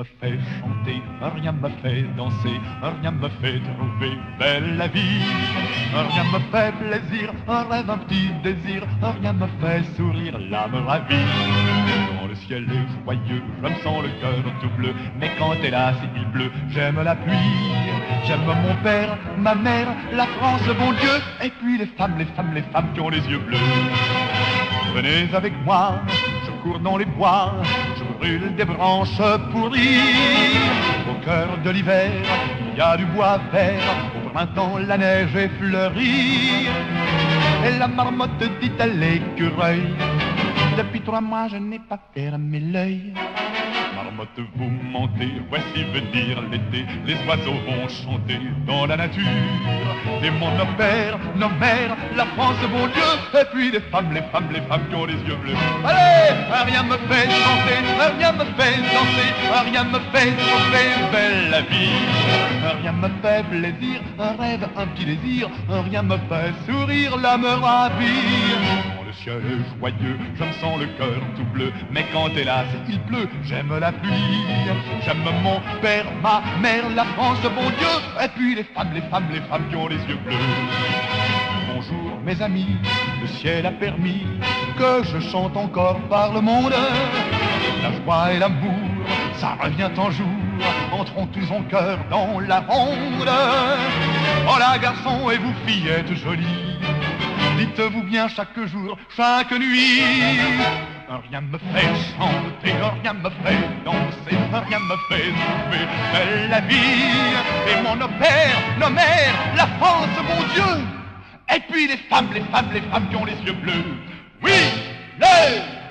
me fait chanter, rien me fait danser, rien me fait trouver belle la vie. Rien me fait plaisir, un rêve, un petit désir, rien me fait sourire, l'âme ravie. Quand le ciel est joyeux, je me sens le cœur tout bleu, mais quand hélas il pleut, j'aime la pluie. J'aime mon père, ma mère, la France, bon Dieu, et puis les femmes, les femmes, les femmes qui ont les yeux bleus. Venez avec moi, je cours dans les bois, je brûle des branches pourries. Au cœur de l'hiver, il y a du bois vert, au printemps la neige est fleurie. Et la marmotte dit à l'écureuil, depuis 3 mois je n'ai pas fermé l'œil. Marmotte, vous mentez, voici venir l'été, les oiseaux vont chanter dans la nature. Et mon père, nos mères, la France, bon Dieu, et puis les femmes, les femmes, les femmes qui ont les yeux bleus. Allez, rien me fait chanter, rien me fait danser, rien me fait trouver belle la vie. Rien me fait plaisir, un rêve, un petit désir, rien me fait sourire, l'âme ravie. Le ciel est joyeux, je me sens le cœur tout bleu, mais quand hélas il pleut, j'aime la pluie. J'aime mon père, ma mère, la France, bon Dieu, et puis les femmes, les femmes, les femmes qui ont les yeux bleus. Bonjour mes amis, le ciel a permis que je chante encore par le monde. La joie et l'amour, ça revient en jour, entrons tous en cœur dans la ronde. Oh là garçons et vous fillettes jolies, dites-vous bien chaque jour, chaque nuit. Rien me fait chanter, rien me fait danser, rien me fait trouver belle la vie. Et mon père, nos mères, la France, mon Dieu, et puis les femmes, les femmes, les femmes qui ont les yeux bleus. Oui, les